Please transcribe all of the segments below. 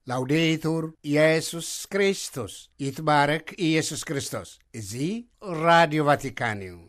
ላውዴቱር ኢየሱስ ክርስቶስ ይትባረክ ኢየሱስ ክርስቶስ። እዚ ራዲዮ ቫቲካን እዩ።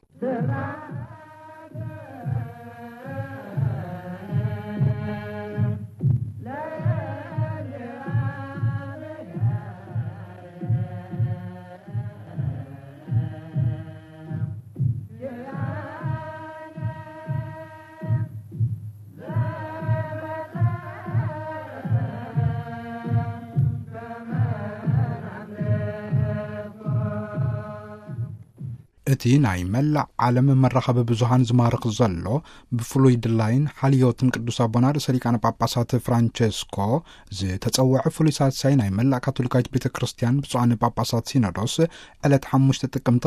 እቲ ናይ መላእ ዓለም መራኸቢ ብዙሃን ዝማርኽ ዘሎ ብፍሉይ ድላይን ሓልዮትን ቅዱስ ኣቦና ርእሰ ሊቃነ ጳጳሳት ፍራንቸስኮ ዝተጸውዐ ፍሉይ ሳልሳይ ናይ መላእ ካቶሊካዊት ቤተ ክርስቲያን ብፁዓን ጳጳሳት ሲኖዶስ ዕለት 5 ጥቅምቲ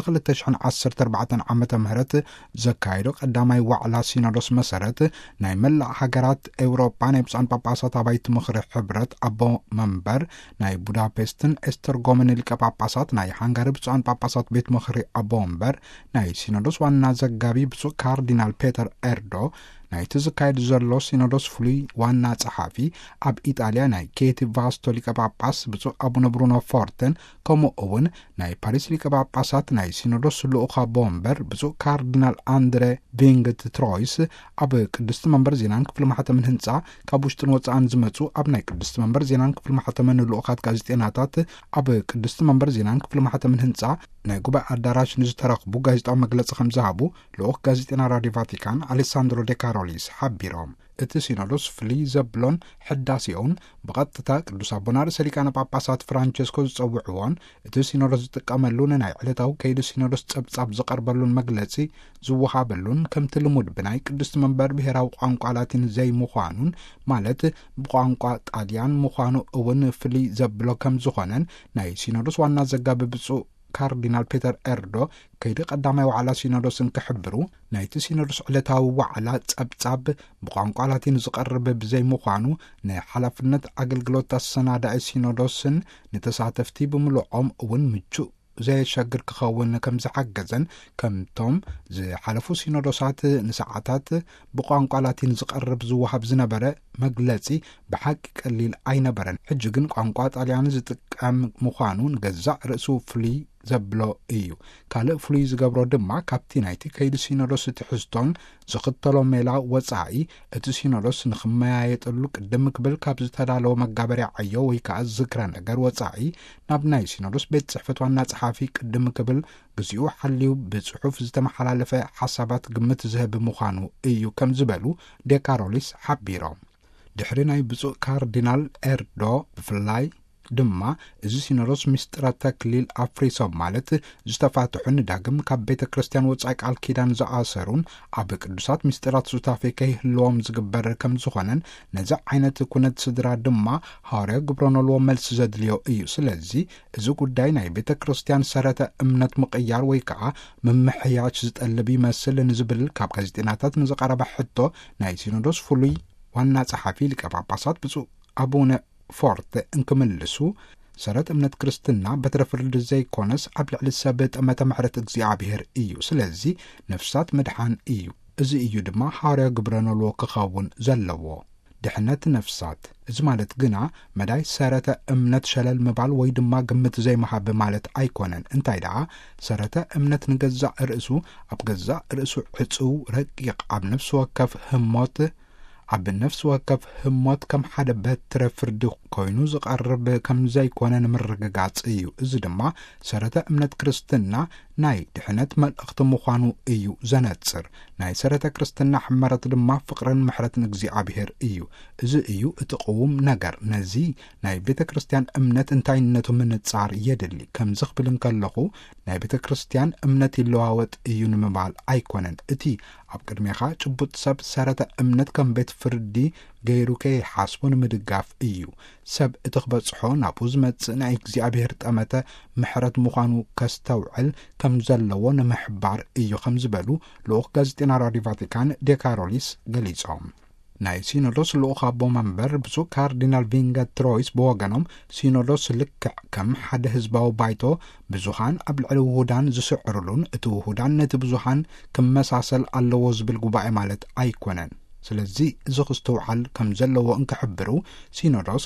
2014 ዓመተ ምህረት ዘካየዶ ቀዳማይ ዋዕላ ሲኖዶስ መሰረት ናይ መላእ ሃገራት ኤውሮጳ ናይ ብፁዓን ጳጳሳት ኣባይቲ ምኽሪ ሕብረት ኣቦ መንበር ናይ ቡዳፔስትን ኤስተርጎምን ሊቀ ጳጳሳት ናይ ሃንጋሪ ብፁዓን ጳጳሳት ቤት ምኽሪ ኣቦ መንበር ናይ ሲኖዶስ ዋና ዘጋቢ ብፁዕ ካርዲናል ፔተር ኤርዶ ናይቲ ዝካየድ ዘሎ ሲኖዶስ ፍሉይ ዋና ጸሓፊ ኣብ ኢጣልያ ናይ ኬቲ ቫስቶ ሊቀ ጳጳስ ብፁዕ ኣቡነ ብሩኖ ፎርተን ከምኡ እውን ናይ ፓሪስ ሊቀ ጳጳሳት ናይ ሲኖዶስ ልኡኽ ኣቦ መንበር ብፁዕ ካርዲናል አንድሬ ቪንግት ትሮይስ ኣብ ቅድስቲ መንበር ዜናን ክፍሊ ማሕተምን ህንፃ ካብ ውሽጥን ወፃእን ዝመፁ ኣብ ናይ ቅድስቲ መንበር ዜናን ክፍሊ ማሕተምን ልኡኻት ጋዜጤናታት ኣብ ቅድስቲ መንበር ዜናን ክፍሊ ማሕተምን ህንፃ ናይ ጉባኤ ኣዳራሽ ንዝተረኽቡ ጋዜጣዊ መግለፂ ከም ዝሃቡ ልኡኽ ጋዜጤና ራድዮ ቫቲካን አሌሳንድሮ ዴ ካሮሊስ ሓቢሮም። እቲ ሲኖዶስ ፍልይ ዘብሎን ሕዳሴውን ብቐጥታ ቅዱስ ኣቦና ርእሰ ሊቃነ ጳጳሳት ፍራንቸስኮ ዝጸውዕዎን እቲ ሲኖዶስ ዝጥቀመሉን ናይ ዕለታዊ ከይዲ ሲኖዶስ ጸብጻብ ዝቐርበሉን መግለጺ ዝወሃበሉን ከምቲ ልሙድ ብናይ ቅድስቲ መንበር ብሔራዊ ቋንቋ ላቲን ዘይምዃኑን ማለት ብቋንቋ ጣልያን ምዃኑ እውን ፍልይ ዘብሎ ከም ዝኾነን ናይ ሲኖዶስ ዋና ዘጋቢ ብፁዕ ካርዲናል ፔተር ኤርዶ ከይዲ ቀዳማይ ዋዕላ ሲኖዶስን ክሕብሩ ናይቲ ሲኖዶስ ዕለታዊ ዋዕላ ጸብጻብ ብቋንቋ ላቲን ዝቐርብ ብዘይምዃኑ ንሓላፍነት ኣገልግሎት ኣሰናዳኢ ሲኖዶስን ንተሳተፍቲ ብምልዖም እውን ምቹእ ዘየሸግር ክኸውን ከም ዝሓገዘን ከምቶም ዝሓለፉ ሲኖዶሳት ንሰዓታት ብቋንቋ ላቲን ዝቐርብ ዝወሃብ ዝነበረ መግለጺ ብሓቂ ቀሊል ኣይነበረን። ሕጂ ግን ቋንቋ ጣልያን ዝጥቀም ምዃኑ ንገዛእ ርእሱ ፍሉይ ዘብሎ እዩ። ካልእ ፍሉይ ዝገብሮ ድማ ካብቲ ናይቲ ከይዲ ሲኖዶስ ትሕዝቶን ዝኽተሎ ሜላ ወጻኢ እቲ ሲኖዶስ ንኽመያየጠሉ ቅድም ክብል ካብ ዝተዳለወ መጋበርያ ዓዮ ወይ ከዓ ዝክረ ነገር ወጻኢ ናብ ናይ ሲኖዶስ ቤት ጽሕፈት ዋና ጸሓፊ ቅድም ክብል ግዚኡ ሓልዩ ብጽሑፍ ዝተመሓላለፈ ሓሳባት ግምት ዝህብ ምዃኑ እዩ ከም ዝበሉ ዴካሮሊስ ሓቢሮም። ድሕሪ ናይ ብፁዕ ካርዲናል ኤርዶ ብፍላይ ድማ እዚ ሲኖዶስ ምስጢረ ተክሊል ኣፍሪሶም ማለት ዝተፋትሑን ዳግም ካብ ቤተ ክርስቲያን ወጻኢ ቃል ኪዳን ዝኣሰሩን ኣብ ቅዱሳት ምስጢራት ሱታፌ ከይህልዎም ዝግበር ከም ዝኾነን ነዚ ዓይነት ኩነት ስድራ ድማ ሃዋርያ ግብረነልዎ መልሲ ዘድልዮ እዩ። ስለዚ እዚ ጉዳይ ናይ ቤተ ክርስቲያን ሰረተ እምነት ምቕያር ወይ ከዓ ምምሕያሽ ዝጠልብ ይመስል ንዝብል ካብ ጋዜጤናታት ንዝቐረበ ሕቶ ናይ ሲኖዶስ ፍሉይ ዋና ጸሓፊ ሊቀ ጳጳሳት ብፁዕ ኣቡነ ፎርት እንክምልሱ ሰረት እምነት ክርስትና በትረ ፍርዲ ዘይኮነስ ኣብ ልዕሊ ሰብ ጠመተ ምሕረት እግዚኣብሔር እዩ። ስለዚ ነፍሳት መድሓን እዩ። እዚ እዩ ድማ ሃዋርያ ግብረነልዎ ክኸውን ዘለዎ ድሕነት ነፍሳት። እዚ ማለት ግና መዳይ ሰረተ እምነት ሸለል ምባል ወይ ድማ ግምት ዘይመሃብ ማለት ኣይኮነን። እንታይ ደኣ ሰረተ እምነት ንገዛእ ርእሱ ኣብ ገዛእ ርእሱ ዕፁው ረቂቕ ኣብ ነፍሲ ወከፍ ህሞት ኣብ ነፍሲ ወከፍ ህሞት ከም ሓደ በትረ ፍርዲ ኮይኑ ዝቐርብ ከም ዘይኮነ ንምርግጋጽ እዩ። እዚ ድማ ሰረተ እምነት ክርስትና ናይ ድሕነት መልእኽቲ ምዃኑ እዩ ዘነጽር። ናይ ሰረተ ክርስትና ሕመረት ድማ ፍቕርን ምሕረትን እግዚኣብሔር እዩ። እዚ እዩ እቲ ቅውም ነገር። ነዚ ናይ ቤተ ክርስቲያን እምነት እንታይነቱ ምንጻር የድሊ። ከም ዝኽብል እንከለኹ ናይ ቤተ ክርስቲያን እምነት ይለዋወጥ እዩ ንምባል ኣይኮነን። እቲ ኣብ ቅድሜኻ ጭቡጥ ሰብ ሰረተ እምነት ከም ቤት ፍርዲ ገይሩ ከይሓስቡ ንምድጋፍ እዩ። ሰብ እቲ ክበጽሖ ናብኡ ዝመጽእ ናይ እግዚኣብሔር ጠመተ ምሕረት ምዃኑ ከስተውዕል ከም ዘለዎ ንምሕባር እዩ ከም ዝበሉ ልኡኽ ጋዜጤና ራድዮ ቫቲካን ዴካሮሊስ ገሊጾም። ናይ ሲኖዶስ ልኡኽ ኣቦ መንበር ብፁዕ ካርዲናል ቪንገት ትሮይስ ብወገኖም ሲኖዶስ ልክዕ ከም ሓደ ህዝባዊ ባይቶ ብዙሃን ኣብ ልዕሊ ውሁዳን ዝስዕሩሉን እቲ ውሁዳን ነቲ ብዙሃን ክመሳሰል ኣለዎ ዝብል ጉባኤ ማለት ኣይኮነን። ስለዚ እዚ ክስተውዓል ከም ዘለዎ እንክሕብሩ ሲኖዶስ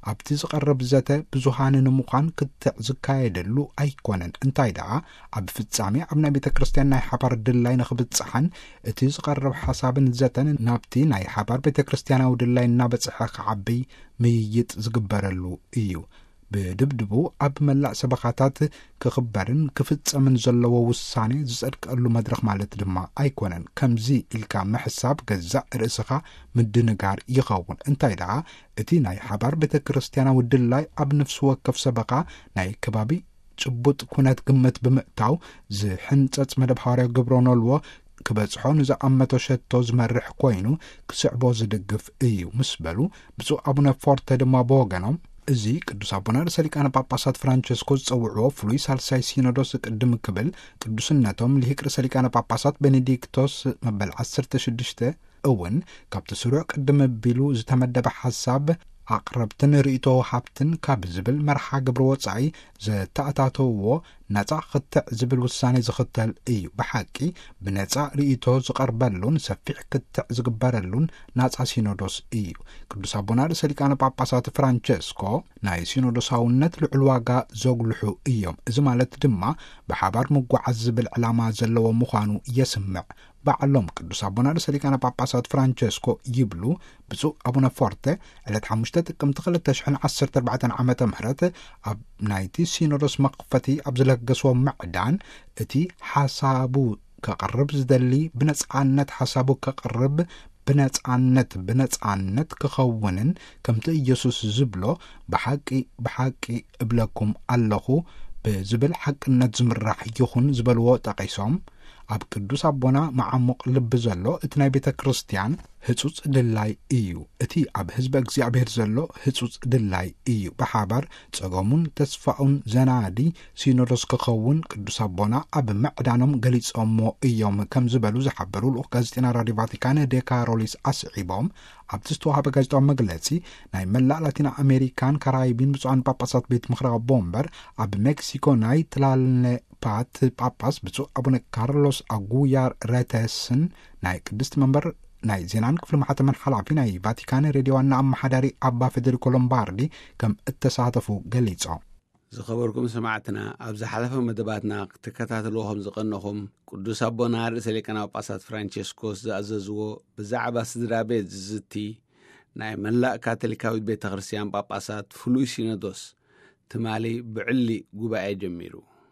ኣብቲ ዝቐርብ ዘተ ብዙሃን ንምዃን ክትዕ ዝካየደሉ ኣይኮነን እንታይ ደኣ ኣብ ፍጻሜ ኣብ ናይ ቤተ ክርስቲያን ናይ ሓባር ድላይ ንኽብፅሓን እቲ ዝቐርብ ሓሳብን ዘተን ናብቲ ናይ ሓባር ቤተ ክርስቲያናዊ ድላይ እናበፅሐ ክዓብይ ምይይጥ ዝግበረሉ እዩ ብድብድቡ ኣብ መላእ ሰበኻታት ክኽበርን ክፍጸምን ዘለዎ ውሳኔ ዝጸድቀሉ መድረኽ ማለት ድማ ኣይኮነን ከምዚ ኢልካ ምሕሳብ ገዛእ ርእስኻ ምድንጋር ይኸውን እንታይ ደኣ እቲ ናይ ሓባር ቤተ ክርስቲያናዊ ድላይ ኣብ ነፍሲ ወከፍ ሰበኻ ናይ ከባቢ ጭቡጥ ኩነት ግምት ብምእታው ዝሕንጸጽ መደብ ሓዋርያ ግብሮነልዎ ክበጽሖ ንዝኣመቶ ሸቶ ዝመርሕ ኮይኑ ክስዕቦ ዝድግፍ እዩ ምስ በሉ ብፁዕ ኣቡነ ፎርተ ድማ ብወገኖም እዚ ቅዱስ ኣቡነ ርእሰ ሊቃነ ጳጳሳት ፍራንቸስኮ ዝጸውዕዎ ፍሉይ ሳልሳይ ሲኖዶስ ቅድም ክብል ቅዱስነቶም ልሂቅ ርእሰ ሊቃነ ጳጳሳት ቤኔዲክቶስ መበል 16 እውን ካብቲ ስሩዕ ቅድም ኣቢሉ ዝተመደበ ሓሳብ ኣቕረብትን ርእቶ ሃብትን ካብ ዝብል መርሓ ግብሪ ወጻኢ ዘተኣታተውዎ ነጻ ክትዕ ዝብል ውሳኔ ዝኽተል እዩ ብሓቂ ብነጻ ርእቶ ዝቐርበሉን ሰፊሕ ክትዕ ዝግበረሉን ናጻ ሲኖዶስ እዩ ቅዱስ ኣቡነ ርእሰ ሊቃነ ጳጳሳት ፍራንቸስኮ ናይ ሲኖዶሳውነት ልዑል ዋጋ ዘጉልሑ እዮም እዚ ማለት ድማ ብሓባር ምጓዓዝ ዝብል ዕላማ ዘለዎ ምዃኑ የስምዕ ባዕሎም ቅዱስ ኣቡነ ርእሰ ሊቃነ ጳጳሳት ፍራንቸስኮ ይብሉ ብፁዕ ኣቡነ ፎርተ ዕለት 5 ጥቅምቲ 2014 ዓመተ ምህረት ኣብ ናይቲ ሲኖዶስ መኽፈቲ ኣብ ዝለገስዎ ምዕዳን እቲ ሓሳቡ ከቕርብ ዝደሊ ብነጻነት ሓሳቡ ከቕርብ ብነጻነት ክኸውንን ከምቲ ኢየሱስ ዝብሎ ብሓቂ እብለኩም ኣለኹ ብዝብል ሓቅነት ዝምራሕ ይኹን ዝበልዎ ጠቒሶም ኣብ ቅዱስ ኣቦና መዓሙቕ ልቢ ዘሎ እቲ ናይ ቤተ ክርስቲያን ህጹጽ ድላይ እዩ እቲ ኣብ ህዝቢ እግዚኣብሔር ዘሎ ህጹጽ ድላይ እዩ ብሓባር ጸገሙን ተስፋኡን ዘናዲ ሲኖዶስ ክኸውን ቅዱስ ኣቦና ኣብ ምዕዳኖም ገሊጾሞ እዮም ከም ዝበሉ ዝሓበሩ ልኡኽ ጋዜጤና ራድዮ ቫቲካን ዴካሮሊስ ኣስዒቦም ኣብቲ ዝተዋሃበ ጋዜጣዊ መግለጺ ናይ መላእ ላቲን ኣሜሪካን ካራይቢን ብፁዓን ጳጳሳት ቤት ምኽሪ ቦምበር ኣብ ሜክሲኮ ናይ ትላልነፓት ጳጳስ ብፁዕ ኣቡነ ካርሎስ ኣጉያር ረተስን ናይ ቅድስት መንበር ናይ ዜናን ክፍሊ ማሕተመን ሓላፊ ናይ ቫቲካን ሬድዮ ዋና ኣመሓዳሪ ኣባ ፌዴሪኮ ሎምባርዲ ከም እተሳተፉ ገሊጾም ዝኸበርኩም ሰማዕትና ኣብ ዝሓለፈ መደባትና ክትከታተልዎ ከም ዝቐነኹም ቅዱስ ኣቦና ርእሰ ሊቃነ ጳጳሳት ፍራንቸስኮስ ዝኣዘዝዎ ብዛዕባ ስድራ ቤት ዝዝቲ ናይ መላእ ካቶሊካዊት ቤተ ክርስቲያን ጳጳሳት ፍሉይ ሲኖዶስ ትማሊ ብዕሊ ጉባኤ ጀሚሩ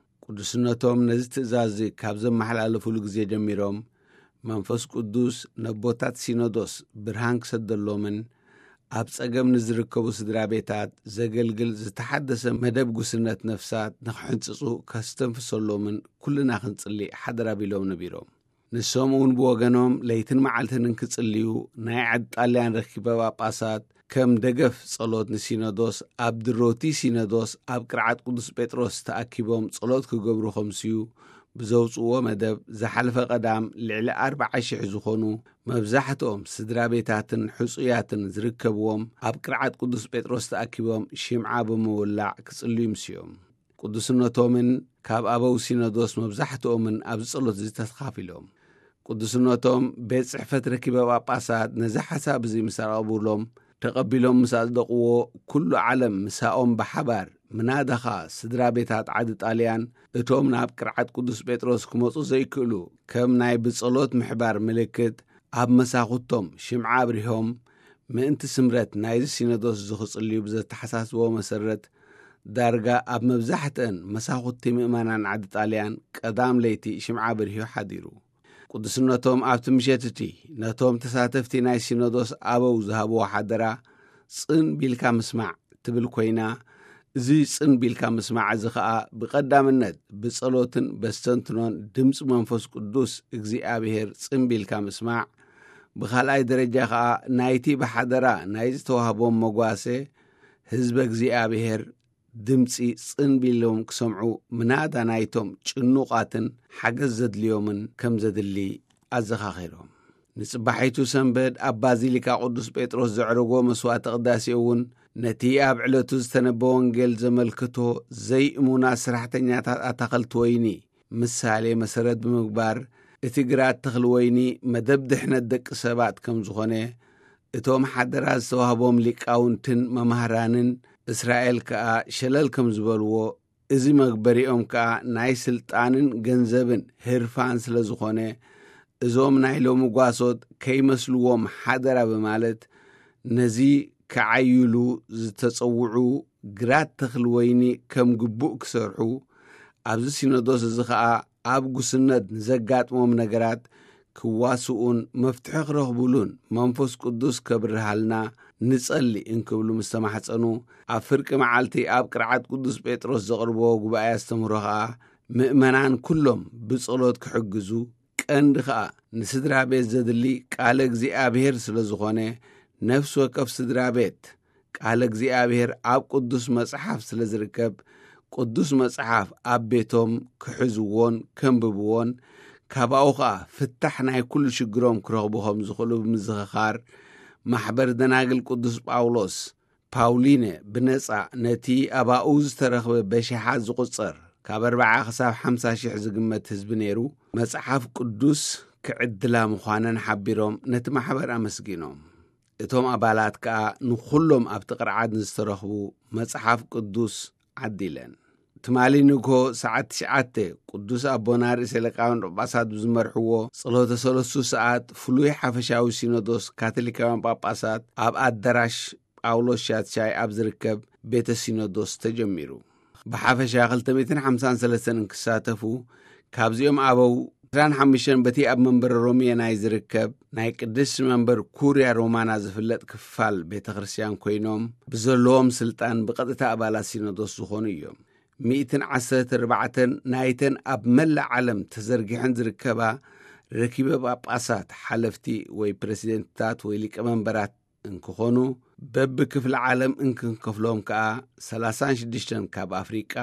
ቅዱስነቶም ነዚ ትእዛዝ ካብ ዘመሓላለፉሉ ግዜ ጀሚሮም መንፈስ ቅዱስ ነቦታት ሲኖዶስ ብርሃን ክሰደሎምን ኣብ ጸገም ንዝርከቡ ስድራ ቤታት ዘገልግል ዝተሓደሰ መደብ ጉስነት ነፍሳት ንኽሕንጽጹ ከስተንፍሰሎምን ኩልና ክንጽሊእ ሓደራ ቢሎም ነቢሮም ንሶም እውን ብወገኖም ለይትን መዓልትን ክጽልዩ ናይ ዓዲ ጣልያን ረኪበ ጳጳሳት ከም ደገፍ ጸሎት ንሲኖዶስ ኣብ ድሮቲ ሲኖዶስ ኣብ ቅርዓት ቅዱስ ጴጥሮስ ተኣኪቦም ጸሎት ክገብሩ ኸምስዩ ብዘውፅዎ መደብ ዝሓለፈ ቀዳም ልዕሊ 40,000 ዝኾኑ መብዛሕትኦም ስድራ ቤታትን ሕፁያትን ዝርከብዎም ኣብ ቅርዓት ቅዱስ ጴጥሮስ ተኣኪቦም ሽምዓ ብምውላዕ ክጽልዩ ምስዮም ቅዱስነቶምን ካብ ኣበው ሲኖዶስ መብዛሕትኦምን ኣብ ጸሎት ዝተኻፊሎም ቅዱስነቶም ቤት ጽሕፈት ረኪበ ጳጳሳት ነዚ ሓሳብ እዚ ምስ ኣቕረቡሎም ተቐቢሎም ምስ ኣጽደቕዎ ኩሉ ዓለም ምሳኦም ብሓባር ምናደኻ ስድራ ቤታት ዓዲ ጣልያን እቶም ናብ ቅርዓት ቅዱስ ጴጥሮስ ክመፁ ዘይክእሉ ከም ናይ ብጸሎት ምሕባር ምልክት ኣብ መሳኹቶም ሽምዓ ኣብሪሆም ምእንቲ ስምረት ናይዚ ሲኖዶስ ዝኽጽልዩ ብዘተሓሳስቦ መሰረት ዳርጋ ኣብ መብዛሕትአን መሳኹቲ ምእመናን ዓዲ ጣልያን ቀዳም ለይቲ ሽምዓ ኣብሪሁ ሓዲሩ ቅዱስነቶም ኣብቲ ምሸት እቲ ነቶም ተሳተፍቲ ናይ ሲኖዶስ ኣበው ዝሃብዎ ሓደራ ጽን ቢልካ ምስማዕ ትብል ኮይና እዚ ጽን ቢልካ ምስማዕ እዚ ኸዓ ብቐዳምነት ብጸሎትን በስተንትኖን ድምፂ መንፈስ ቅዱስ እግዚኣብሔር ጽን ቢልካ ምስማዕ ብኻልኣይ ደረጃ ኸዓ ናይቲ ብሓደራ ናይ ዝተዋህቦም መጓሴ ህዝበ እግዚኣብሔር ድምፂ ጽን ቢሎም ክሰምዑ ምናዳ ናይቶም ጭኑቓትን ሓገዝ ዘድልዮምን ከም ዘድሊ ኣዘኻኺሮም ንጽባሒቱ ሰንበድ ኣብ ባዚሊካ ቅዱስ ጴጥሮስ ዘዕረጎ መስዋእቲ ቅዳሴ እውን ነቲ ኣብ ዕለቱ ዝተነበ ወንጌል ዘመልክቶ ዘይእሙና ስራሕተኛታት ኣታኽልቲ ወይኒ ምሳሌ መሰረት ብምግባር እቲ ግራት ተኽሊ ወይኒ መደብ ድሕነት ደቂ ሰባት ከም ዝኾነ እቶም ሓደራት ዝተዋህቦም ሊቃውንትን መምህራንን እስራኤል ከዓ ሸለል ከም ዝበልዎ እዚ መግበሪኦም ከዓ ናይ ስልጣንን ገንዘብን ህርፋን ስለ ዝኾነ እዞም ናይ ሎሚ ጓሶት ከይመስልዎም ሓደራ በማለት ነዚ ከዓይሉ ዝተጸውዑ ግራት ተኽል ወይኒ ከም ግቡእ ክሰርሑ ኣብዚ ሲኖዶስ እዚ ከዓ ኣብ ጉስነት ንዘጋጥሞም ነገራት ክዋስኡን መፍትሒ ክረኽቡሉን መንፈስ ቅዱስ ከብርሃልና ንጸሊ እንክብሉ ምስ ተማሕፀኑ ኣብ ፍርቂ መዓልቲ ኣብ ቅርዓት ቅዱስ ጴጥሮስ ዘቕርቦ ጉባኤ ኣስተምህሮ ከዓ ምእመናን ኩሎም ብጸሎት ክሕግዙ ቀንዲ ከዓ ንስድራ ቤት ዘድሊ ቃለ እግዚኣብሔር ስለ ዝኾነ ነፍሲ ወከፍ ስድራ ቤት ቃለ እግዚኣብሔር ኣብ ቅዱስ መጽሓፍ ስለ ዝርከብ ቅዱስ መጽሓፍ ኣብ ቤቶም ክሕዝዎን ከንብብዎን ካብኡ ከዓ ፍታሕ ናይ ኩሉ ሽግሮም ክረኽቡ ከም ዝኽእሉ ብምዝኽኻር ማሕበር ደናግል ቅዱስ ጳውሎስ ፓውሊነ ብነጻ ነቲ ኣባኡ ዝተረኽበ በሽሓት ዝቝጸር ካብ 40 ክሳብ 50 ሽሕ ዝግመት ህዝቢ ነይሩ መጽሓፍ ቅዱስ ክዕድላ ምዃነን ሓቢሮም ነቲ ማሕበር ኣመስጊኖም እቶም ኣባላት ከዓ ንኹሎም ኣብቲ ቅርዓት ንዝተረኽቡ መጽሓፍ ቅዱስ ዓዲለን ትማሊ ንጎ ሰዓት 9 ቅዱስ ኣቦና ርእሰ ሊቃውያን ጳጳሳት ብዝመርሕዎ ጸሎተ 3 ሰዓት ፍሉይ ሓፈሻዊ ሲኖዶስ ካቶሊካውያን ጳጳሳት ኣብ ኣዳራሽ ጳውሎስ ሻትሻይ ኣብ ዝርከብ ቤተ ሲኖዶስ ተጀሚሩ ብሓፈሻ 253 እንክሳተፉ ካብዚኦም ኣበው 25 በቲ ኣብ መንበር ሮሚያ ናይ ዝርከብ ናይ ቅዱስ መንበር ኩርያ ሮማና ዝፍለጥ ክፋል ቤተ ክርስቲያን ኮይኖም ብዘለዎም ስልጣን ብቐጥታ ኣባላት ሲኖዶስ ዝኾኑ እዮም 114 ናይተን ኣብ መላእ ዓለም ተዘርጊሐን ዝርከባ ረኪበ ጳጳሳት ሓለፍቲ ወይ ፕሬሲደንትታት ወይ ሊቀመንበራት እንክኾኑ በብክፍለ ዓለም እንክንከፍሎም ከዓ 36 ካብ ኣፍሪቃ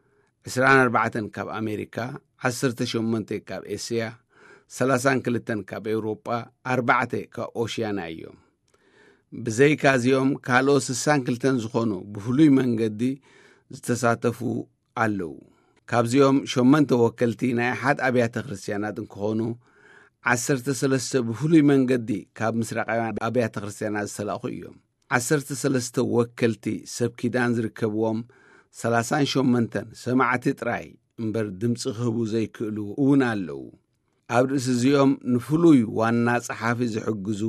24 ካብ ኣሜሪካ 18 ካብ ኤስያ 32 ካብ ኤውሮጳ 4 ካብ ኦሽያና እዮም ብዘይካዚኦም ካልኦት 62 ዝኾኑ ብፍሉይ መንገዲ ዝተሳተፉ ኣለዉ ካብዚኦም 8 ወከልቲ ናይ ሓደ ኣብያተ ክርስቲያናት እንክኾኑ 13 ብፍሉይ መንገዲ ካብ ምስራቃውያን ኣብያተ ክርስቲያናት ዝተላኹ እዮም 13 ወከልቲ ሰብ ኪዳን ዝርከብዎም 38 ሰማዕቲ ጥራይ እምበር ድምፂ ክህቡ ዘይክእሉ እውን ኣለዉ ኣብ ርእሲ እዚኦም ንፍሉይ ዋና ጸሓፊ ዝሕግዙ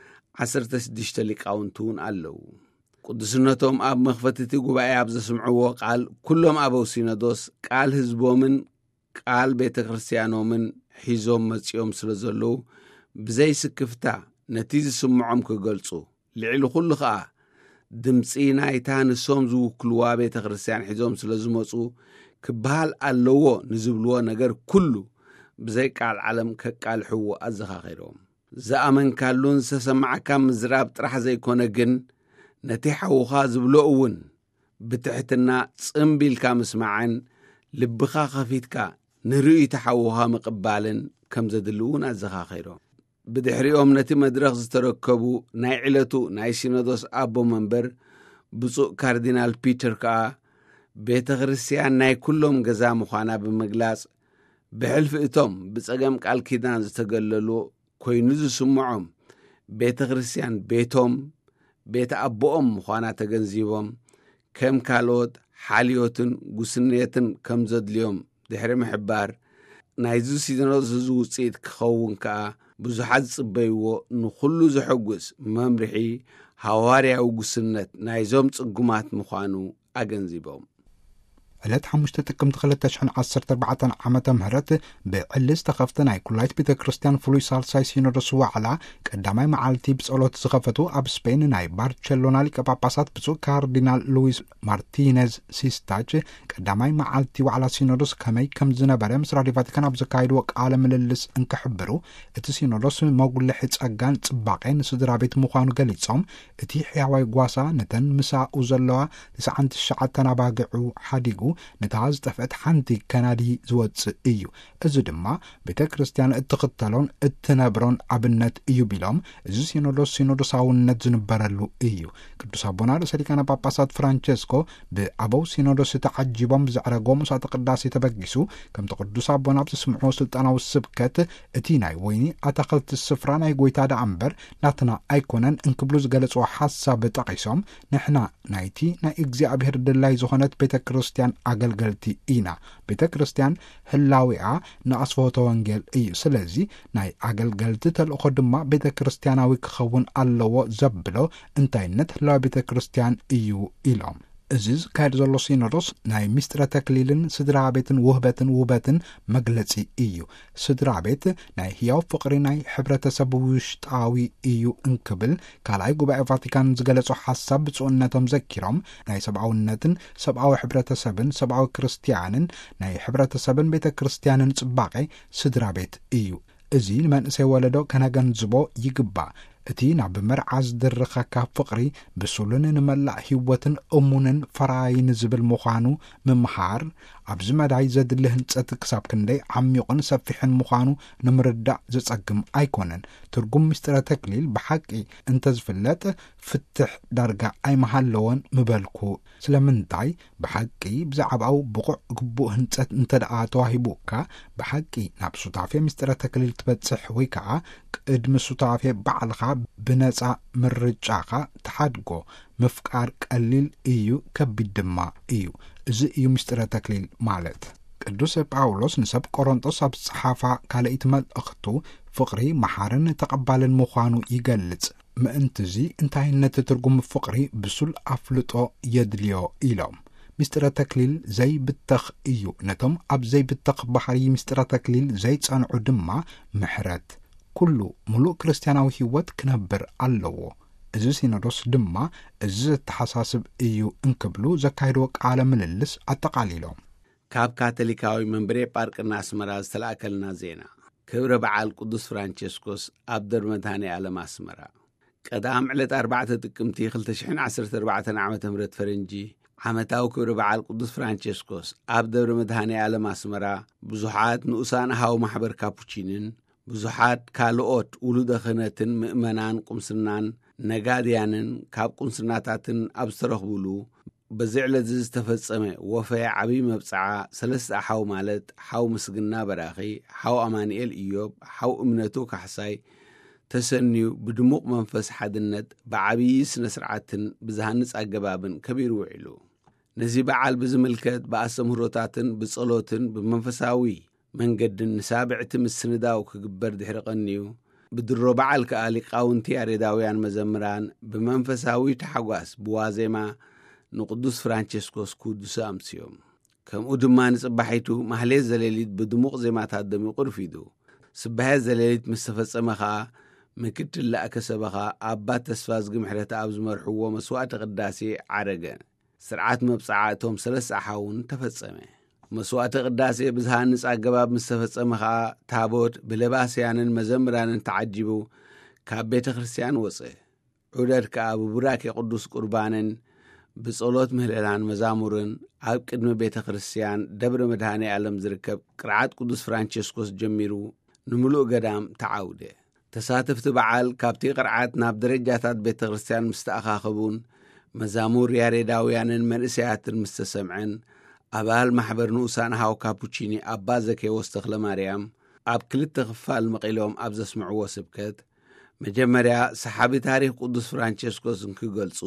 16 ሊቃውንቲ እውን ኣለዉ ቅዱስነቶም ኣብ መኽፈትቲ ጉባኤ ኣብ ዘስምዕዎ ቃል ኩሎም ኣበው ሲኖዶስ ቃል ህዝቦምን ቃል ቤተ ክርስቲያኖምን ሒዞም መጺኦም ስለ ዘለዉ ብዘይ ስክፍታ ነቲ ዝስምዖም ክገልጹ ልዕሊ ኩሉ ከዓ ድምፂ ናይታ ንሶም ዝውክልዋ ቤተ ክርስቲያን ሒዞም ስለ ዝመፁ ክበሃል ኣለዎ ንዝብልዎ ነገር ኩሉ ብዘይ ቃል ዓለም ከቃልሕዎ ኣዘኻኺሮም ዝኣመንካሉን ዝተሰማዓካ ምዝራብ ጥራሕ ዘይኮነ ግን ነቲ ሓውኻ ዝብሎ እውን ብትሕትና ጽምቢልካ ምስማዕን ልብኻ ኸፊትካ ንርእይቲ ሓውኻ ምቕባልን ከም ዘድልውን ኣዘኻኺሮም ብድሕሪኦም ነቲ መድረኽ ዝተረከቡ ናይ ዕለቱ ናይ ሲኖዶስ ኣቦ መንበር ብፁእ ካርዲናል ፒተር ከዓ ቤተ ክርስቲያን ናይ ኩሎም ገዛ ምዃና ብምግላጽ ብሕልፊ እቶም ብጸገም ቃል ኪዳን ዝተገለሉ ኮይኑ ዝስምዖም ቤተ ክርስቲያን ቤቶም ቤተ ኣቦኦም ምዃና ተገንዚቦም ከም ካልኦት ሓልዮትን ጉስንየትን ከም ዘድልዮም ድሕሪ ምሕባር ናይዚ ሲኖዶስ ውፅኢት ክኸውን ከዓ ብዙሓት ዝጽበይዎ ንኹሉ ዘሐጉስ መምርሒ ሃዋርያዊ ጉስነት ናይዞም ጽጉማት ምዃኑ ኣገንዚቦም ዕለት 5 ጥቅምቲ 2014 ዓመተ ምህረት ብዕሊ ዝተኸፍተ ናይ ኩላይት ቤተ ክርስቲያን ፍሉይ ሳልሳይ ሲኖዶስ ዋዕላ ቀዳማይ መዓልቲ ብጸሎት ዝኸፈቱ ኣብ ስፔን ናይ ባርቸሎና ሊቀ ጳጳሳት ብፁእ ካርዲናል ሉዊስ ማርቲኔዝ ሲስታች ቀዳማይ መዓልቲ ዋዕላ ሲኖዶስ ከመይ ከም ዝነበረ ምስ ራድዮ ቫቲካን ኣብ ዘካየድዎ ቃለ ምልልስ እንክሕብሩ እቲ ሲኖዶስ መጉልሒ ጸጋን ጽባቐን ንስድራ ቤት ምዃኑ ገሊጾም እቲ ሕያዋይ ጓሳ ነተን ምሳኡ ዘለዋ 99 ኣባጊዑ ሓዲጉ نتعز تفقت حنتي كندي زوتس إيو إذا دما بيت كريستيان اتقتلون اتنبرون عبنت إيو بيلوم إذا سينودوساون نتزنبرلو إيو قدوس أبونا رئيس لكان باباسات فرانشيسكو بأبو سينودوس تحجبهم بزعرقوم ساعة قداسي تبقسو كم تقدوس أبونا بتسمعو سلطانا والسبكات اتيناي ويني أتقلت السفران أي قويتاد عنبر ناتنا أيكونن انكبلوز قلت وحاسة بتقيسهم نحنا نايتي نا إجزي أبهر دلاي زخونت بيت كريستيان أقلقلتي إينا بيت كريستيان هلاوية نأصفو توانجيل إيو سلازي ناي أقلقلتي تلقدما بيت كريستياناوي كخون اللو زبلو انتاي نت هلاو بيت كريستيان إيو إيلوم إزيز كايد زلو سينودوس ناي مستر تكليلن سدرابيتن وهبتن مجلسي إيو سدرابيت ناي هياو فقري ناي حبرتسب وشتاوي إيو انكبل كالاي قبع فاتيكان زغلسو حساب بصونتهم زكيرهم ناي سبعاو حبرتسبن سبعاو كريستيانن ناي حبرتسبن بيت كريستيانن صباقي سدرابيت إيو إزي لمن سيولدو كان جنزبو يقبع እቲ ናብ መርዓዝ ዝድርኸካ ፍቕሪ ብሱሉን ንመላእ ህይወትን እሙንን ፈራይን ዝብል ምዃኑ ምምሃር ኣብዚ መዳይ ዘድሊ ህንፀት ክሳብ ክንደይ ዓሚቑን ሰፊሕን ምዃኑ ንምርዳእ ዝጸግም ኣይኮነን ትርጉም ምስጢረ ተክሊል ብሓቂ እንተዝፍለጥ ፍትሕ ዳርጋ ኣይመሃለዎን ምበልኩ ስለምንታይ ብሓቂ ብዛዕባው ብቑዕ ግቡእ ህንፀት እንተደኣ ተዋሂቡካ ብሓቂ ናብ ሱታፌ ምስጢረ ተክሊል ትበጽሕ ወይ ከዓ ቅድሚ ሱታፌ ባዕልኻ ብነጻ ምርጫኻ ተሓድጎ ምፍቃር ቀሊል እዩ ከቢድ ድማ እዩ እዚ እዩ ምስጢረ ተክሊል ማለት ቅዱስ ጳውሎስ ንሰብ ቆሮንጦስ ኣብ ጽሓፋ ካልእት መልእኽቱ ፍቕሪ መሓርን ተቐባልን ምዃኑ ይገልጽ ምእንትዚ እንታይነት ትርጉም ፍቕሪ ብሱል ኣፍልጦ የድልዮ ኢሎም ምስጢረ ተክሊል ዘይብተኽ እዩ ነቶም ኣብ ዘይብተኽ ባህሪ ምስጢረ ተክሊል ዘይጸንዑ ድማ ምሕረት ኩሉ ሙሉእ ክርስቲያናዊ ህይወት ክነብር ኣለዎ እዚ ሲኖዶስ ድማ እዚ ተሓሳስብ እዩ እንክብሉ ዘካይዶ ቃለ ምልልስ አጠቃሊሎም ካብ ካቶሊካዊ መንበሬ ጳርቅና አስመራ ዝተላከልና ዜና ክብረ በዓል ቅዱስ ፍራንቺስኮስ ኣብ ደብረ መድኃኔ ዓለም አስመራ ቀዳም ዕለት 4 ጥቅምቲ 2014 ዓመተ ምህረት ፈረንጂ ዓመታዊ ክብረ በዓል ቅዱስ ፍራንቺስኮስ ኣብ ደብረ መድኃኔ ዓለም አስመራ ብዙሓት ንኡሳን ሃው ማሕበር ካፑቺንን ብዙሓት ካልኦት ውሉደ ክህነትን ምእመናን ቁምስናን ነጋድያንን ካብ ቁምስናታትን ኣብ ዝተረኽብሉ በዚህ ዕለት ዝተፈጸመ ወፈይ ዓብይ መብጽዓ ሰለስተ ሓው ማለት ሓው ምስግና በራኺ ሓው አማኑኤል ኢዮብ ሓው እምነቱ ካሕሳይ ተሰንዩ ብድሙቕ መንፈስ ሓድነት ብዓብይ ስነ ስርዓትን ብዝሃንጽ ኣገባብን ከቢሩ ውዒሉ ነዚ በዓል ብዝምልከት ብኣስተምህሮታትን ብጸሎትን ብመንፈሳዊ መንገድን ንሳብዕቲ ምስንዳው ክግበር ድሕሪ ቀኒዩ ብድሮ በዓል ከዓ ሊቃውንቲ ያሬዳውያን መዘምራን ብመንፈሳዊ ተሓጓስ ብዋዜማ ንቅዱስ ፍራንቺስኮስ ኩዱስ ኣምስዮም ከምኡ ድማ ንጽባሒቱ ማህሌት ዘሌሊት ብድሙቕ ዜማታት ደሚቑ ረፊዱ ስባሄት ዘሌሊት ምስ ተፈጸመ ከዓ ምክትል ለኣከሰበኻ ኣባ ተስፋ ዝግምሕረት ኣብ ዝመርሕዎ መስዋዕቲ ቅዳሴ ዓረገ ስርዓት መብጽዓ እቶም ሰለስተ ሓውን ተፈጸመ መስዋዕቲ ቅዳሴ ብዝሃንጽ ኣገባብ ምስ ተፈጸመ ከዓ ታቦት ብለባስያንን መዘምራንን ተዓጂቡ ካብ ቤተ ክርስቲያን ወፀ ዑደት ከዓ ብቡራኬ ቅዱስ ቁርባንን ብጸሎት ምህለላን መዛሙርን ኣብ ቅድሚ ቤተ ክርስቲያን ደብረ መድኃኔ ዓለም ዝርከብ ቅርዓት ቅዱስ ፍራንቺስኮስ ጀሚሩ ንምሉእ ገዳም ተዓውደ ተሳተፍቲ በዓል ካብቲ ቅርዓት ናብ ደረጃታት ቤተ ክርስቲያን ምስ ተኣኻኸቡን መዛሙር ያሬዳውያንን መንእሰያትን ምስ ተሰምዐን ኣባል ማሕበር ንኡሳን ሃው ካፑቺኒ ኣባ ዘኬዎስ ተክለ ማርያም ኣብ ክልተ ክፋል መቂሎም ኣብ ዘስምዕዎ ስብከት መጀመርያ ሰሓቢ ታሪክ ቅዱስ ፍራንቺስኮስ ክገልጹ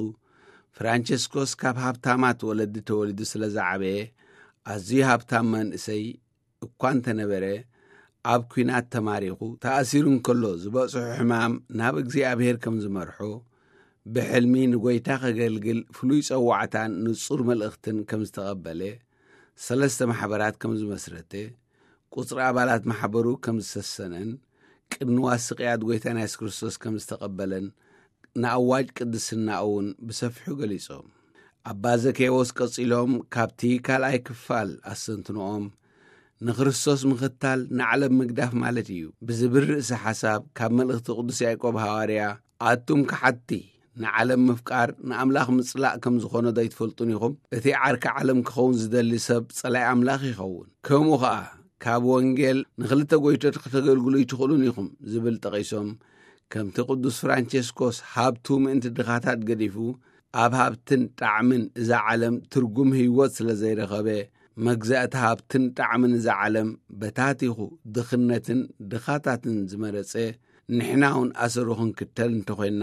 ፍራንቺስኮስ ካብ ሃብታማት ወለዲ ተወሊዱ ስለ ዝዓበየ ኣዝዩ ሃብታም መንእሰይ እኳ እንተነበረ ኣብ ኩናት ተማሪኹ ተኣሲሩ እንከሎ ዝበፅሑ ሕማም ናብ እግዚኣብሔር ከም ዝመርሖ ብሕልሚ ንጎይታ ከገልግል ፍሉይ ፀዋዕታን ንጹር መልእኽትን ከም ዝተቐበለ ሰለስተ ማሕበራት ከም ዝመስረተ ቁጽሪ ኣባላት ማሕበሩ ከም ዝሰሰነን ቅንዋት ስቕያት ጎይታና ኢየሱስ ክርስቶስ ከም ዝተቐበለን ንኣዋጅ ቅድስና እውን ብሰፊሑ ገሊጾም ኣባ ዘኬዎስ ቀጺሎም ካብቲ ካልኣይ ክፋል ኣሰንትንኦም ንክርስቶስ ምኽታል ንዓለም ምግዳፍ ማለት እዩ ብዝብል ርእሲ ሓሳብ ካብ መልእኽቲ ቅዱስ ያዕቆብ ሃዋርያ ኣቱም ከሓቲ ንዓለም ምፍቃር ንኣምላኽ ምጽላእ ከም ዝኾነ ዶ ይትፈልጡን ኢኹም? እቲ ዓርካ ዓለም ክኸውን ዝደሊ ሰብ ጸላይ ኣምላኽ ይኸውን። ከምኡ ኸዓ ካብ ወንጌል ንኽልተ ጐይቶት ክትገልግሉ ይትኽእሉን ኢኹም ዝብል ጠቒሶም ከምቲ ቅዱስ ፍራንቼስኮስ ሃብቱ ምእንቲ ድኻታት ገዲፉ ኣብ ሃብትን ጣዕምን እዛ ዓለም ትርጉም ህይወት ስለ ዘይረኸበ መግዛእቲ ሃብትን ጣዕምን እዛ ዓለም በታቲኹ ድኽነትን ድኻታትን ዝመረጸ ንሕና እውን ኣሰሩ ክንክተል እንተኾይና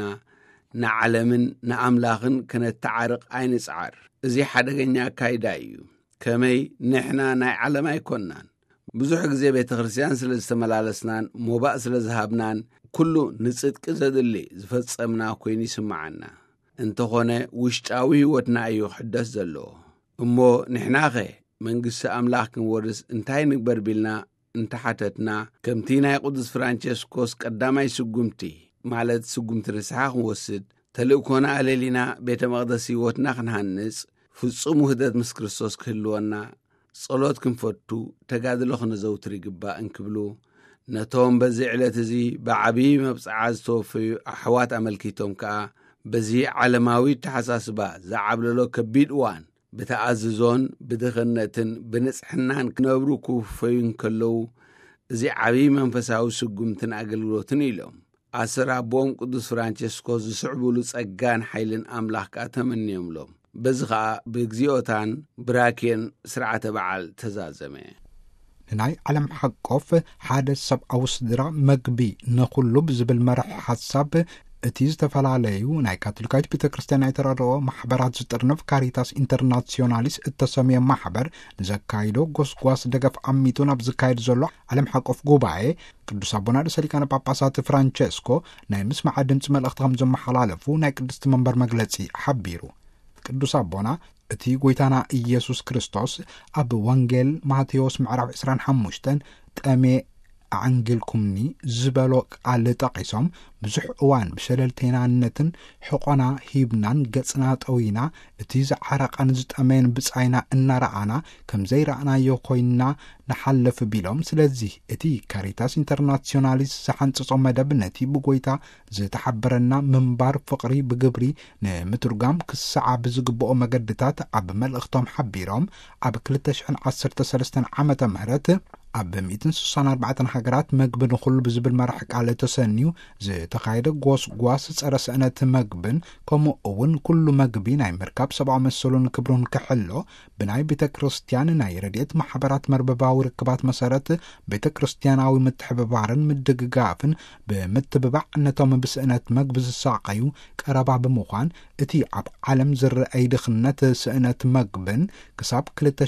ንዓለምን ንኣምላኽን ከነተዓርቕ ኣይንጽዓር። እዚ ሓደገኛ ካይዳ እዩ። ከመይ ንሕና ናይ ዓለም ኣይኮንናን። ብዙሕ ግዜ ቤተ ክርስቲያን ስለ ዝተመላለስናን ሞባእ ስለ ዝሃብናን ኩሉ ንጽድቂ ዘድሊ ዝፈጸምና ኮይኑ ይስምዓና። እንተኾነ ውሽጣዊ ህይወትና እዩ ክሕደስ ዘለዎ እሞ ንሕናኸ መንግሥቲ ኣምላኽ ክንወርስ እንታይ ንግበር ቢልና እንተሓተትና ከምቲ ናይ ቅዱስ ፍራንቼስኮስ ቀዳማይ ስጉምቲ ማለት ስጉምቲ ንስሓ ክንወስድ ተልእኮና ኣለሊና ቤተ መቕደስ ህይወትና ክንሃንጽ ፍጹም ውህደት ምስ ክርስቶስ ክህልወና ጸሎት ክንፈቱ ተጋድሎ ክነዘውትር ይግባእ እንክብሉ ነቶም በዚ ዕለት እዚ ብዓብዪ መብጽዓ ዝተወፈዩ ኣሕዋት ኣመልኪቶም ከዓ በዚ ዓለማዊ ተሓሳስባ ዝዓብለሎ ከቢድ እዋን ብተኣዝዞን ብድኽነትን ብንጽሕናን ክነብሩ ክውፈዩ እንከለዉ እዚ ዓብዪ መንፈሳዊ ስጉምትን ኣገልግሎትን ኢሎም ኣስር ኣቦም ቅዱስ ፍራንቼስኮስ ዝስዕብሉ ጸጋን ሓይልን ኣምላኽ ከዓ ተመንዮምሎም። በዚ ከዓ ብግዚኦታን ብራኬን ስርዓተ በዓል ተዛዘመ። ንናይ ዓለም ሓቆፍ ሓደ ሰብኣዊ ስድራ መግቢ ንኹሉ ብዝብል መርሒ ሓሳብ እቲ ዝተፈላለዩ ናይ ካቶሊካዊት ቤተ ክርስቲያን ናይ ተራድኦ ማሕበራት ዝጥርነፍ ካሪታስ ኢንተርናሲዮናሊስ እተሰምየ ማሕበር ንዘካይዶ ጎስጓስ ደገፍ ዓሚቱ ናብ ዝካየድ ዘሎ ዓለም ሓቆፍ ጉባኤ ቅዱስ ኣቦና ርእሰ ሊቃነ ጳጳሳት ፍራንቼስኮ ናይ ምስማዕ ድምፂ መልእኽቲ ከም ዘመሓላለፉ ናይ ቅድስቲ መንበር መግለጺ ሓቢሩ። ቅዱስ ኣቦና እቲ ጐይታና ኢየሱስ ክርስቶስ ኣብ ወንጌል ማቴዎስ ምዕራፍ 25 ጠሜ ኣዓንጌልኩምኒ ዝበሎ ቃል ጠቒሶም ብዙሕ እዋን ብሸለልተናነትን ሕቆና ሂብናን ገጽና ጠዊና እቲ ዝዓረቃን ዝጠመየን ብጻይና እናረኣና ከም ዘይረኣናዮ ኮይንና ንሓለፍ ቢሎም። ስለዚ እቲ ካሪታስ ኢንተርናሲዮናሊስ ዝሓንጽጾ መደብ ነቲ ብጐይታ ዝተሓበረና ምንባር ፍቕሪ ብግብሪ ንምትርጓም ክሰዓብ ዝግብኦ መገድታት ኣብ መልእኽቶም ሓቢሮም ኣብ 2013 ዓመተ ምህረት ኣብ 164 ሃገራት መግቢ ንኹሉ ብዝብል መራሒ ቃል ተሰንዩ ዝተኻየደ ጎስጓስ ጸረ ስእነት መግብን ከምኡ እውን ኩሉ መግቢ ናይ ምርካብ ሰብኣዊ መሰሉን ክብሩን ክሕሎ ብናይ ቤተ ክርስቲያን ናይ ረድኤት ማሕበራት መርበባዊ ርክባት መሰረት ቤተ ክርስቲያናዊ ምትሕብባርን ምድግጋፍን ብምትብባዕ ነቶም ብስእነት መግቢ ዝሳቀዩ ቀረባ ብምዃን እቲ ኣብ ዓለም ዝረአይ ድኽነት ስእነት መግብን ክሳብ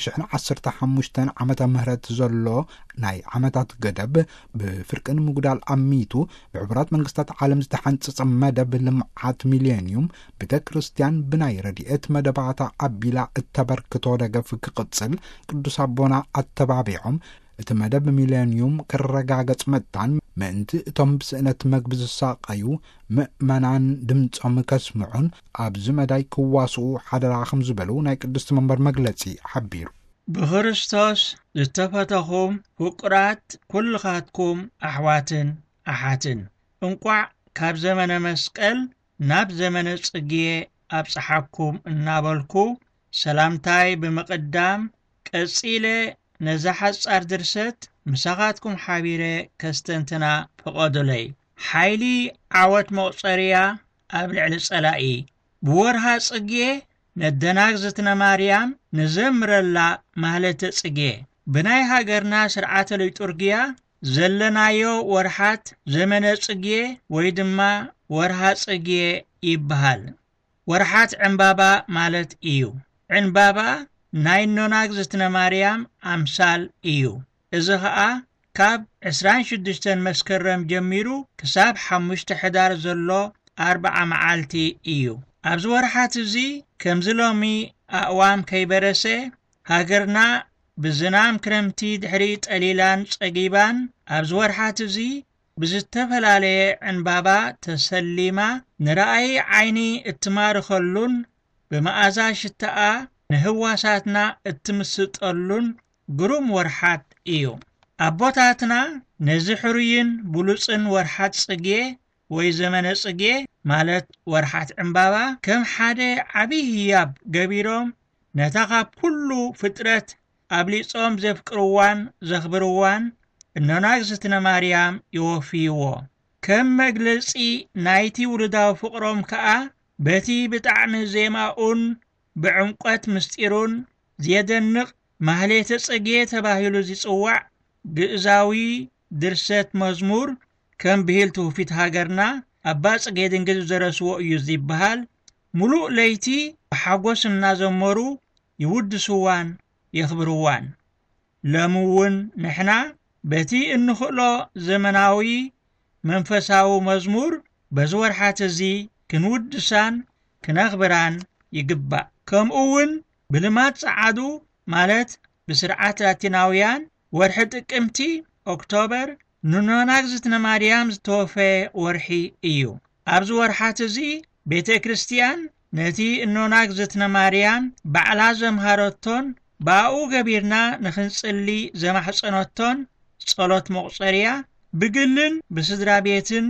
2015 ዓመተ ምህረት ዘሎ ናይ ዓመታት ገደብ ብፍርቅን ምጉዳል ኣሚቱ ብሕቡራት መንግስታት ዓለም ዝተሓንጽጸ መደብ ልምዓት ሚሌኒየም ቤተ ክርስቲያን ብናይ ረድኤት መደባታ ኣቢላ እተበርክቶ ደገፍ ክቕጽል ቅዱስ ኣቦና ኣተባቢዖም እቲ መደብ ሚሌኒየም ክረጋገጽ መጣን ምእንቲ እቶም ብስእነት መግቢ ዝሳቀዩ ምእመናን ድምፆም ከስምዑን ኣብዚ መዳይ ክዋስኡ ሓደራ ከም ዝበሉ ናይ ቅድስቲ መንበር መግለጺ ሓቢሩ። ብክርስቶስ ዝተፈተኹም ፍቁራት ኩልኻትኩም ኣሕዋትን ኣሓትን እንቋዕ ካብ ዘመነ መስቀል ናብ ዘመነ ጽግየ ኣብጽሓኩም እናበልኩ ሰላምታይ ብምቕዳም ቀጺለ ነዛ ሓጻር ድርሰት ምሳኻትኩም ሓቢረ ከስተንትና ፍቐዱለይ። ሓይሊ ዓወት መቑፀርያ ኣብ ልዕሊ ጸላኢ ብወርሃ ጽግየ ነደናግዝትነ ማርያም ንዘምረላ ማህለተ ጽግየ ብናይ ሃገርና ስርዓተ ሊጡርግያ ዘለናዮ ወርሓት ዘመነ ጽግየ ወይ ድማ ወርሃ ጽግየ ይበሃል። ወርሓት ዕምባባ ማለት እዩ። ዕምባባ ናይ ነናግዝትነ ማርያም ኣምሳል እዩ። እዚ ኸዓ ካብ 26 መስከረም ጀሚሩ ክሳብ 5 ሕዳር ዘሎ 40 መዓልቲ እዩ። ኣብዚ ወርሓት እዚ ከምዚ ሎሚ ኣእዋም ከይበረሰ ሃገርና ብዝናም ክረምቲ ድሕሪ ጠሊላን ጸጊባን ኣብዚ ወርሓት እዚ ብዝተፈላለየ ዕንባባ ተሰሊማ ንረኣይ ዓይኒ እትማርኸሉን ብመኣዛ ሽታኣ ንህዋሳትና እትምስጠሉን ግሩም ወርሓት እዩ። ኣቦታትና ነዚ ሕሩይን ብሉፅን ወርሓት ጽግየ ወይ ዘመነ ጽጌ ማለት ወርሓት ዕምባባ ከም ሓደ ዓብይ ህያብ ገቢሮም ነታ ካብ ኩሉ ፍጥረት አብሊጾም ዘፍቅርዋን ዘኽብርዋን እኖናግዝትነ ማርያም ይወፍይዎ ከም መግለጺ ናይቲ ውልዳዊ ፍቅሮም ከዓ በቲ ብጣዕሚ ዜማኡን ብዕምቆት ምስጢሩን ዘየደንቕ ማህሌተ ጽጌ ተባሂሉ ዝጽዋዕ ግእዛዊ ድርሰት መዝሙር ከም ብሂል ትውፊት ሃገርና አባ ጽጌ ድንግል ዘረስዎ እዩ ዝበሃል ሙሉእ ለይቲ ብሓጎስ እናዘመሩ ይውድስዋን የኽብርዋን ለምውን ንሕና በቲ እንኽእሎ ዘመናዊ መንፈሳዊ መዝሙር በዝወርሓት እዚ ክንውድሳን ክነኽብራን ይግባእ ከምኡውን ብልማት ጸዓዱ ማለት ብስርዓት ላቲናውያን ወርሒ ጥቅምቲ ኦክቶበር ንኖናግዝትነ ማርያም ዝተወፈ ወርሒ እዩ ኣብዚ ወርሓት እዚ ቤተ ክርስቲያን ነቲ እኖናግዝትነ ማርያም ባዕላ ዘምሃረቶን ባኡ ገቢርና ንኽንጽሊ ዘማሕፀኖቶን ጸሎት መቁጸርያ ብግልን ብስድራ ቤትን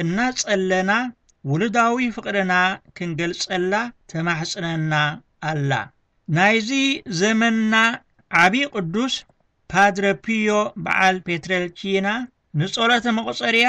እናጸለና ውልዳዊ ፍቅርና ክንገልጸላ ተማሕጽነና አላ ናይዚ ዘመንና ዓብይ ቅዱስ ፓድረ ፒዮ በዓል ፔትሬልቺና ንጸሎተ መቁጸርያ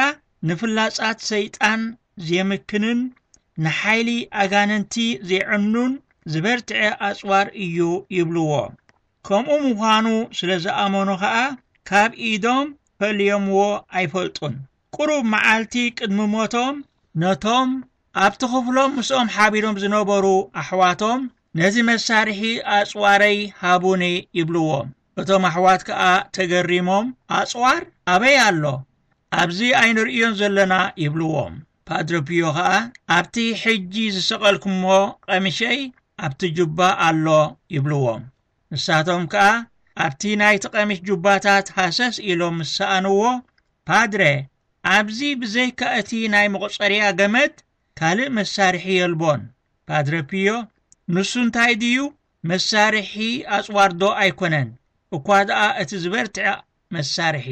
ንፍላጻት ሰይጣን ዘምክንን ንሓይሊ አጋነንቲ ዘዕኑን ዝበርትዐ አጽዋር እዩ ይብልዎ ከምኡ ምዃኑ ስለ ዝኣመኑ ከዓ ካብ ኢዶም ፈልዮምዎ ኣይፈልጡን ቁሩብ መዓልቲ ቅድሚ ሞቶም ነቶም ኣብቲ ክፍሎም ምስኦም ሓቢሮም ዝነበሩ ኣሕዋቶም ነዚ መሳርሒ ኣጽዋረይ ሃቡኒ ይብልዎም እቶም ኣሕዋት ከዓ ተገሪሞም ኣጽዋር ኣበይ ኣሎ ኣብዚ ኣይንርእዮን ዘለና ይብልዎም ፓድረ ፒዮ ከዓ ኣብቲ ሕጂ ዝሰቐልኩሞ ቀሚሸይ ኣብቲ ጁባ ኣሎ ይብልዎም ንሳቶም ከዓ ኣብቲ ናይቲ ቀሚሽ ጁባታት ሃሰስ ኢሎም ምሰኣንዎ ፓድረ ኣብዚ ብዘይካ እቲ ናይ መቁጸርያ ገመድ ካልእ መሳርሒ የልቦን ፓድረ ፒዮ ንሱ እንታይ ድዩ መሳርሒ ኣጽዋርዶ ኣይኮነን እኳ ደኣ እቲ ዝበርትዐ መሳርሒ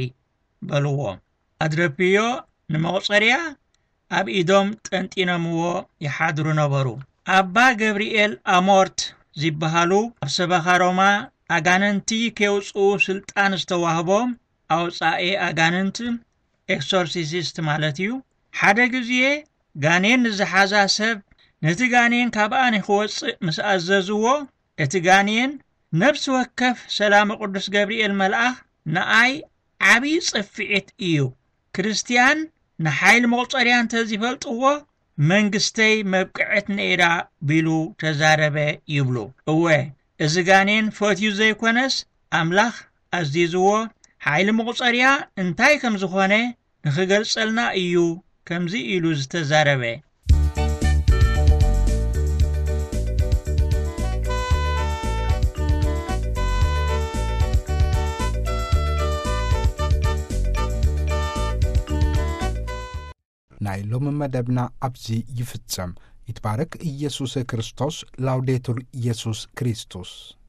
በልዎም ፓድረ ፒዮ ንመቁጸርያ ኣብ ኢዶም ጠንጢኖምዎ ይሓድሩ ነበሩ ኣባ ገብርኤል አሞርት ዝበሃሉ ኣብ ሰበኻ ሮማ አጋነንቲ ከውጽኡ ስልጣን ዝተዋህቦም ኣውጻኤ አጋነንት ኤክሶርሲሲስት ማለት እዩ ሓደ ጊዜ ጋኔን ዝሓዛ ሰብ ነቲ ጋኔን ካብኣን ይኽወፅእ ምስ ኣዘዝዎ እቲ ጋኔን ነብሲ ወከፍ ሰላም ቅዱስ ገብርኤል መልአኽ ንኣይ ዓብይ ጽፍዒት እዩ ክርስቲያን ንሓይሊ መቁጸርያ እንተዝፈልጥዎ መንግስተይ መብቅዕት ነይራ ቢሉ ተዛረበ ይብሉ እወ እዚ ጋኔን ፈትዩ ዘይኮነስ ኣምላኽ ኣዚዝዎ ሓይሊ መቁጸርያ እንታይ ከም ዝኾነ ንኽገልጸልና እዩ ከምዚ ኢሉ ዝተዛረበ ናይ ሎሚ መደብና ኣብዚ ይፍጸም ይትባረክ ኢየሱስ ክርስቶስ ላውዴቱር ኢየሱስ ክርስቶስ